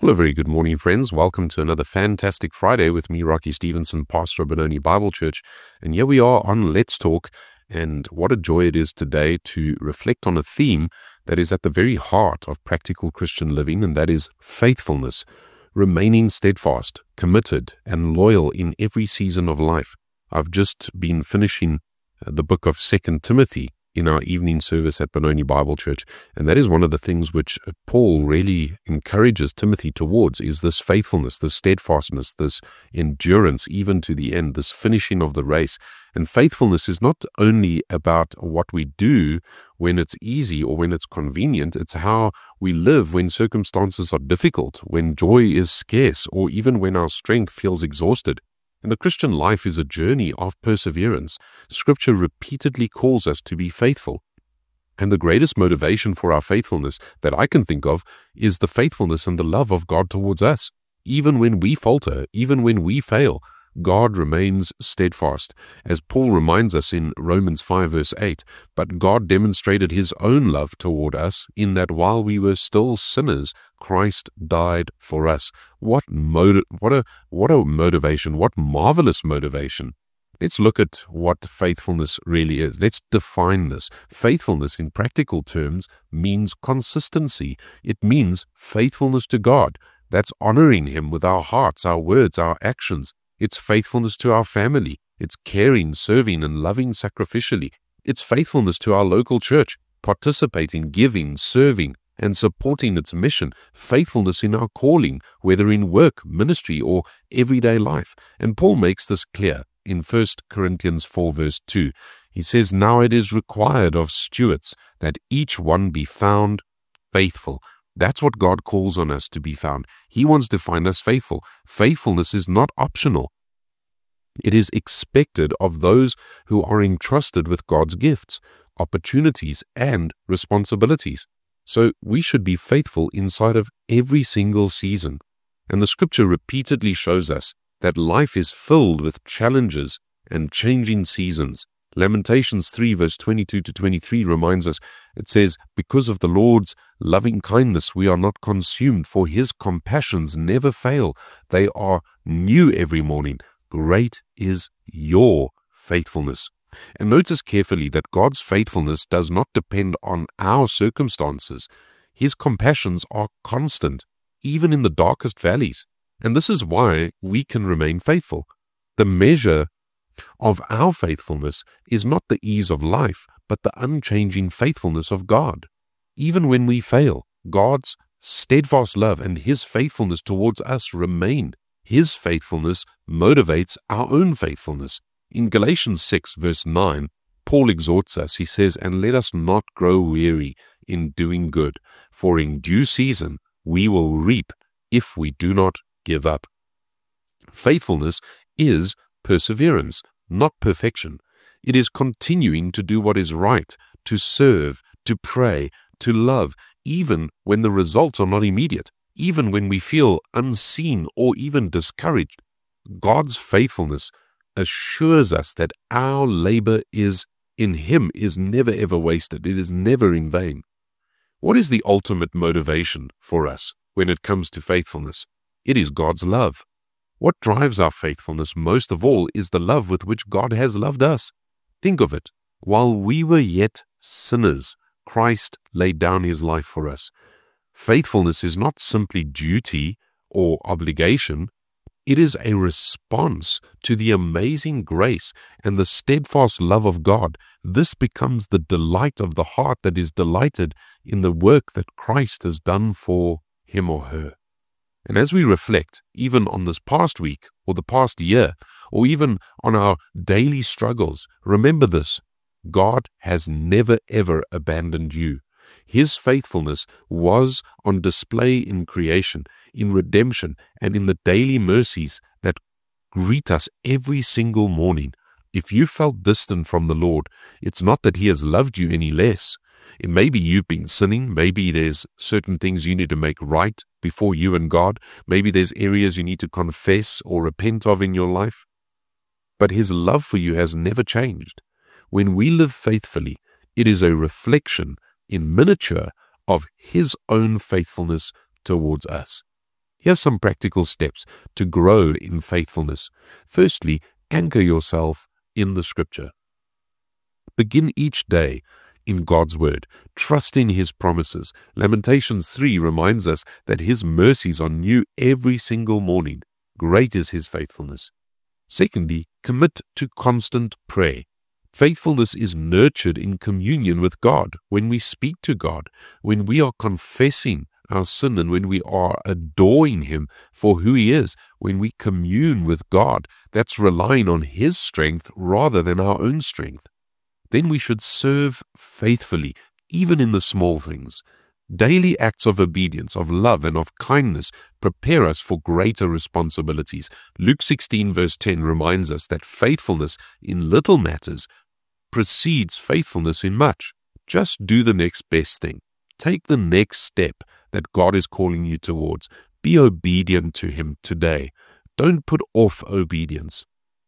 Well, a very good morning, friends. Welcome to another fantastic Friday with me, Rocky Stevenson, pastor of Benoni Bible Church. And here we are on Let's Talk. And what a joy it is today to reflect on a theme that is at the very heart of practical Christian living, and that is faithfulness, remaining steadfast, committed, and loyal in every season of life. I've just been finishing the book of 2 Timothy in our evening service at Benoni Bible Church. And that is one of the things which Paul really encourages Timothy towards, is this faithfulness, this steadfastness, this endurance, even to the end, this finishing of the race. And faithfulness is not only about what we do when it's easy or when it's convenient, it's how we live when circumstances are difficult, when joy is scarce, or even when our strength feels exhausted. And the Christian life is a journey of perseverance. Scripture repeatedly calls us to be faithful. And the greatest motivation for our faithfulness that I can think of is the faithfulness and the love of God towards us. Even when we falter, even when we fail, God remains steadfast. As Paul reminds us in Romans 5 verse 8, but God demonstrated his own love toward us in that while we were still sinners, Christ died for us. What a motivation, what marvelous motivation. Let's look at what faithfulness really is. Let's define this. Faithfulness in practical terms means consistency. It means faithfulness to God. That's honoring him with our hearts, our words, our actions. It's faithfulness to our family. It's caring, serving, and loving sacrificially. It's faithfulness to our local church, participating, giving, serving, and supporting its mission. Faithfulness in our calling, whether in work, ministry, or everyday life. And Paul makes this clear in 1 Corinthians 4 verse 2. He says, "Now it is required of stewards that each one be found faithful." That's what God calls on us to be found. He wants to find us faithful. Faithfulness is not optional. It is expected of those who are entrusted with God's gifts, opportunities, and responsibilities. So we should be faithful inside of every single season. And the scripture repeatedly shows us that life is filled with challenges and changing seasons. Lamentations 3 verse 22 to 23 reminds us, it says, "Because of the Lord's loving kindness we are not consumed, for his compassions never fail. They are new every morning. Great is your faithfulness." And notice carefully that God's faithfulness does not depend on our circumstances. His compassions are constant, even in the darkest valleys. And this is why we can remain faithful. The measure of our faithfulness is not the ease of life, but the unchanging faithfulness of God. Even when we fail, God's steadfast love and his faithfulness towards us remain. His faithfulness motivates our own faithfulness. In Galatians 6 verse 9, Paul exhorts us. He says, "And let us not grow weary in doing good, for in due season we will reap if we do not give up." Faithfulness is perseverance, not perfection. It is continuing to do what is right, to serve, to pray, to love, even when the results are not immediate, even when we feel unseen or even discouraged. God's faithfulness assures us that our labor in him is never ever wasted. It is never in vain. What is the ultimate motivation for us when it comes to faithfulness? It is God's love. What drives our faithfulness most of all is the love with which God has loved us. Think of it. While we were yet sinners, Christ laid down his life for us. Faithfulness is not simply duty or obligation. It is a response to the amazing grace and the steadfast love of God. This becomes the delight of the heart that is delighted in the work that Christ has done for him or her. And as we reflect, even on this past week or the past year, or even on our daily struggles, remember this: God has never ever abandoned you. His faithfulness was on display in creation, in redemption, and in the daily mercies that greet us every single morning. If you felt distant from the Lord, it's not that he has loved you any less. It may be you've been sinning. Maybe there's certain things you need to make right before you and God. Maybe there's areas you need to confess or repent of in your life. But his love for you has never changed. When we live faithfully, it is a reflection in miniature of his own faithfulness towards us. Here's some practical steps to grow in faithfulness. Firstly, anchor yourself in the Scripture. Begin each day in God's Word. Trust in His promises. Lamentations 3 reminds us that His mercies are new every single morning. Great is His faithfulness. Secondly, commit to constant prayer. Faithfulness is nurtured in communion with God, when we speak to God, when we are confessing our sin, and when we are adoring Him for who He is, when we commune with God. That's relying on His strength rather than our own strength. Then we should serve faithfully, even in the small things. Daily acts of obedience, of love, and of kindness prepare us for greater responsibilities. Luke 16 verse 10 reminds us that faithfulness in little matters precedes faithfulness in much. Just do the next best thing. Take the next step that God is calling you towards. Be obedient to Him today. Don't put off obedience.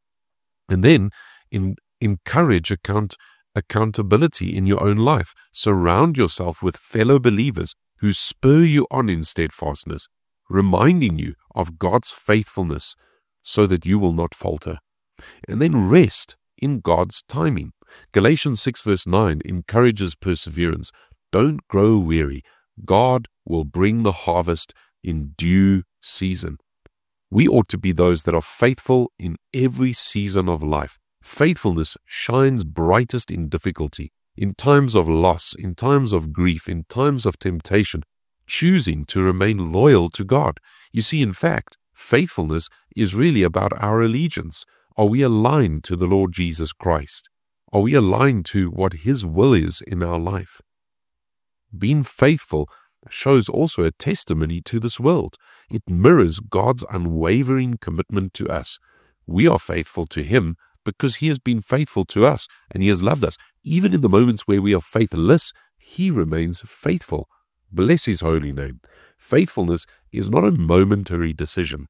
And then encourage accountability in your own life. Surround yourself with fellow believers who spur you on in steadfastness, reminding you of God's faithfulness so that you will not falter. And then rest in God's timing. Galatians 6 verse 9 encourages perseverance. Don't grow weary. God will bring the harvest in due season. We ought to be those that are faithful in every season of life. Faithfulness shines brightest in difficulty, in times of loss, in times of grief, in times of temptation, choosing to remain loyal to God. You see, in fact, faithfulness is really about our allegiance. Are we aligned to the Lord Jesus Christ? Are we aligned to what His will is in our life? Being faithful shows also a testimony to this world. It mirrors God's unwavering commitment to us. We are faithful to Him because He has been faithful to us, and He has loved us. Even in the moments where we are faithless, He remains faithful. Bless His holy name. Faithfulness is not a momentary decision,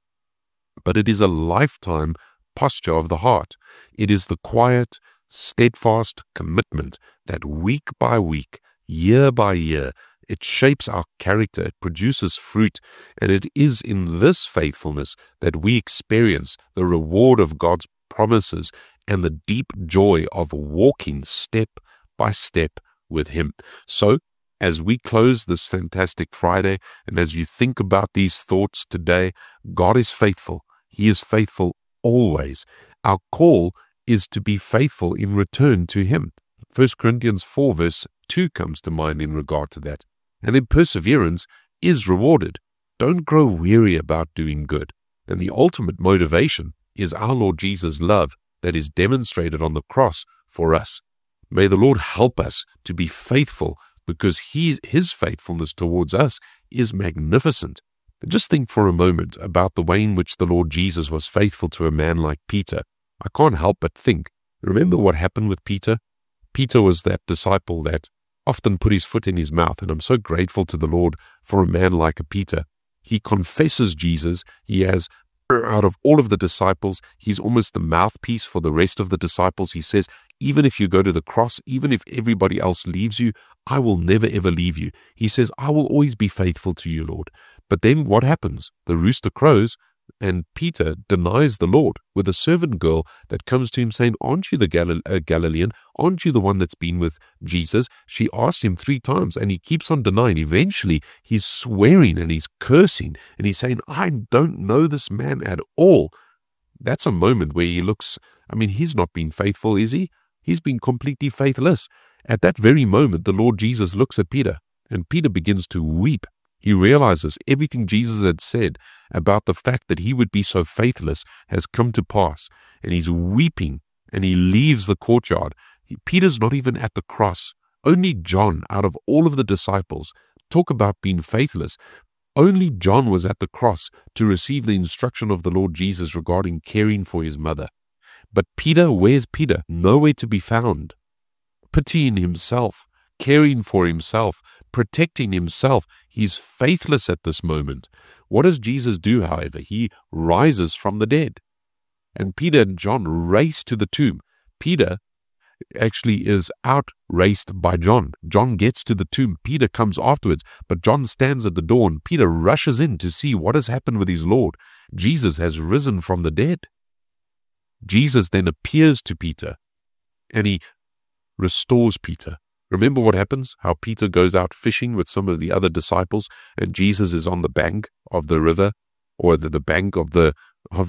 but it is a lifetime posture of the heart. It is the quiet, steadfast commitment that week by week, year by year, it shapes our character, it produces fruit, and it is in this faithfulness that we experience the reward of God's promises and the deep joy of walking step by step with Him. So, as we close this fantastic Friday, and as you think about these thoughts today, God is faithful. He is faithful always. Our call is to be faithful in return to Him. 1 Corinthians 4 verse 2 comes to mind in regard to that. And then perseverance is rewarded. Don't grow weary about doing good. And the ultimate motivation is our Lord Jesus' love that is demonstrated on the cross for us. May the Lord help us to be faithful, because His faithfulness towards us is magnificent. Just think for a moment about the way in which the Lord Jesus was faithful to a man like Peter. I can't help but think, remember what happened with Peter? Peter was that disciple that often put his foot in his mouth, and I'm so grateful to the Lord for a man like a Peter. He confesses Jesus. He has, out of all of the disciples, he's almost the mouthpiece for the rest of the disciples. He says, even if you go to the cross, even if everybody else leaves you, I will never ever leave you. He says, I will always be faithful to you, Lord. But then what happens? The rooster crows, and Peter denies the Lord with a servant girl that comes to him saying, aren't you the Galilean? Aren't you the one that's been with Jesus? She asked him 3 times, and he keeps on denying. Eventually, he's swearing and he's cursing, and he's saying, I don't know this man at all. That's a moment where he looks, he's not been faithful, is he? He's been completely faithless. At that very moment, the Lord Jesus looks at Peter, and Peter begins to weep. He realizes everything Jesus had said about the fact that he would be so faithless has come to pass, and he's weeping, and he leaves the courtyard. Peter's not even at the cross. Only John, out of all of the disciples, talk about being faithless. Only John was at the cross to receive the instruction of the Lord Jesus regarding caring for his mother. But Peter, where's Peter? Nowhere to be found. Pitying himself, caring for himself, protecting himself. He's faithless at this moment. What does Jesus do, however? He rises from the dead. And Peter and John race to the tomb. Peter actually is outraced by John. John gets to the tomb. Peter comes afterwards, but John stands at the door, and Peter rushes in to see what has happened with his Lord. Jesus has risen from the dead. Jesus then appears to Peter, and he restores Peter. Remember what happens? How Peter goes out fishing with some of the other disciples, and Jesus is on the bank of the river, or the bank of the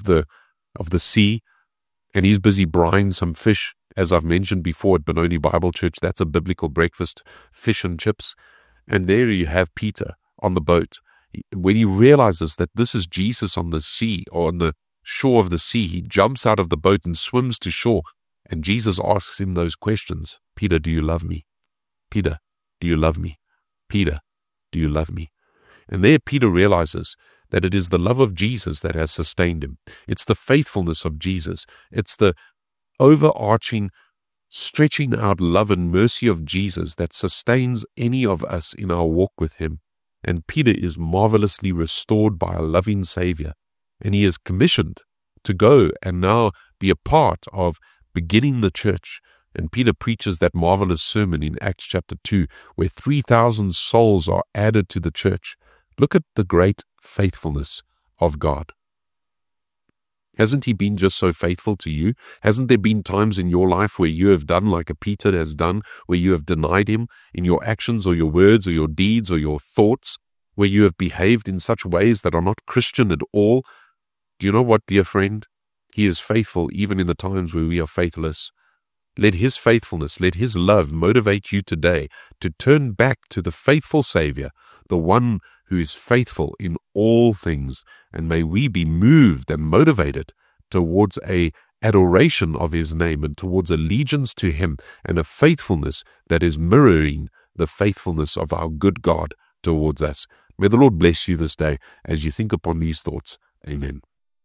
sea, and he's busy brying some fish. As I've mentioned before at Benoni Bible Church, that's a biblical breakfast, fish and chips. And there you have Peter on the boat. When he realizes that this is Jesus on the sea, or on the shore of the sea, he jumps out of the boat and swims to shore. And Jesus asks him those questions. Peter, do you love me? Peter, do you love me? Peter, do you love me? And there Peter realizes that it is the love of Jesus that has sustained him. It's the faithfulness of Jesus. It's the overarching, stretching out love and mercy of Jesus that sustains any of us in our walk with him. And Peter is marvelously restored by a loving Savior. And he is commissioned to go and now be a part of beginning the church. And Peter preaches that marvelous sermon in Acts chapter 2, where 3,000 souls are added to the church. Look at the great faithfulness of God. Hasn't he been just so faithful to you? Hasn't there been times in your life where you have done like a Peter has done, where you have denied him in your actions or your words or your deeds or your thoughts, where you have behaved in such ways that are not Christian at all? Do you know what, dear friend? He is faithful even in the times where we are faithless. Let his faithfulness, let his love motivate you today to turn back to the faithful Savior, the one who is faithful in all things. And may we be moved and motivated towards a adoration of his name and towards allegiance to him, and a faithfulness that is mirroring the faithfulness of our good God towards us. May the Lord bless you this day as you think upon these thoughts. Amen.